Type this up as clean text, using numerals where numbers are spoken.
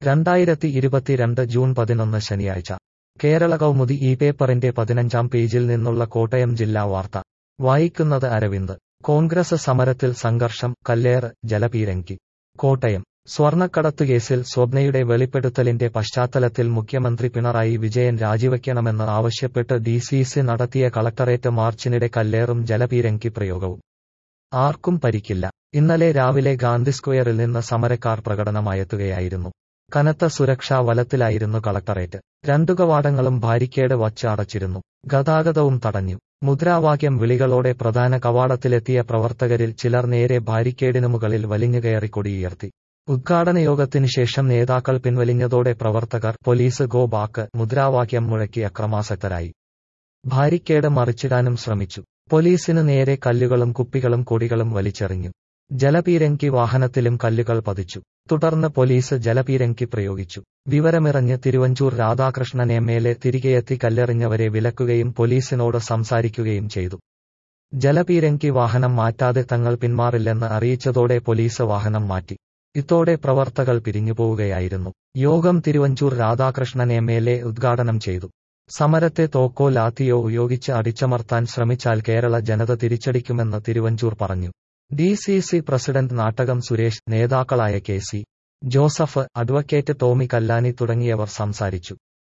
2022 June 11 ശനിയാഴ്ച കേരള കൗമുദി ഈ പേപ്പറിന്റെ 15-ാം പേജിൽ നിന്നുള്ള കോട്ടയം ജില്ലാ വാർത്ത വായിക്കുന്നത് അരവിന്ദ്. കോൺഗ്രസ് സമരത്തിൽ സംഘർഷം, കല്ലേറ്, ജലപീരങ്കി. കോട്ടയം സ്വർണ്ണക്കടത്തുകേസിൽ സ്വപ്നയുടെ വെളിപ്പെടുത്തലിന്റെ പശ്ചാത്തലത്തിൽ മുഖ്യമന്ത്രി പിണറായി വിജയൻ രാജിവയ്ക്കണമെന്ന് ആവശ്യപ്പെട്ട് ഡിസിസി നടത്തിയ കളക്ടറേറ്റ് മാർച്ചിനിടെ കല്ലേറും ജലപീരങ്കി പ്രയോഗവും. ആർക്കും പരിക്കില്ല. ഇന്നലെ രാവിലെ ഗാന്ധി സ്ക്വയറിൽ നിന്ന് സമരക്കാർ പ്രകടനമായെത്തുകയായിരുന്നു. കനത്ത സുരക്ഷാ വലത്തിലായിരുന്നു കളക്ടറേറ്റ്. 2 കവാടങ്ങളും ബാരിക്കേഡ് വച്ച് അടച്ചിരുന്നു. ഗതാഗതവും തടഞ്ഞു. മുദ്രാവാക്യം വിളികളോടെ പ്രധാന കവാടത്തിലെത്തിയ പ്രവർത്തകരിൽ ചിലർ നേരെ ബാരിക്കേഡിനു മുകളിൽ വലിഞ്ഞുകയറി കൊടിയുയർത്തി. ഉദ്ഘാടന യോഗത്തിനു ശേഷം നേതാക്കൾ പിൻവലിഞ്ഞതോടെ പ്രവർത്തകർ പോലീസ് ഗോ ബാക്ക് മുദ്രാവാക്യം മുഴക്കി അക്രമാസക്തരായി. ബാരിക്കേഡ് മറിച്ചിടാനും ശ്രമിച്ചു. പോലീസിനു നേരെ കല്ലുകളും കുപ്പികളും കൊടികളും വലിച്ചെറിഞ്ഞു. ജലപീരങ്കി വാഹനത്തിലും കല്ലുകൾ പതിച്ചു. തുടർന്ന് പോലീസ് ജലപീരങ്കി പ്രയോഗിച്ചു. വിവരമിറഞ്ഞ് തിരുവഞ്ചൂർ രാധാകൃഷ്ണൻ എംഎൽഎ തിരികെയെത്തി കല്ലെറിഞ്ഞവരെ വിലക്കുകയും പോലീസിനോട് സംസാരിക്കുകയും ചെയ്തു. ജലപീരങ്കി വാഹനം മാറ്റാതെ തങ്ങൾ പിന്മാറില്ലെന്ന് അറിയിച്ചതോടെ പോലീസ് വാഹനം മാറ്റി. ഇതോടെ പ്രവർത്തകർ പിരിഞ്ഞുപോവുകയായിരുന്നു. യോഗം തിരുവഞ്ചൂർ രാധാകൃഷ്ണൻ എംഎൽഎ ഉദ്ഘാടനം ചെയ്തു. സമരത്തെ തോക്കോ ലാത്തിയോ ഉപയോഗിച്ച് അടിച്ചമർത്താൻ ശ്രമിച്ചാൽ കേരള ജനത തിരിച്ചടിക്കുമെന്ന് തിരുവഞ്ചൂർ പറഞ്ഞു. ഡിസിസി പ്രസിഡന്റ് നാട്ടകം സുരേഷ്, നേതാക്കളായ K C. Joseph, advocate Tommy Kallani തുടങ്ങിയവർ സംസാരിച്ചു.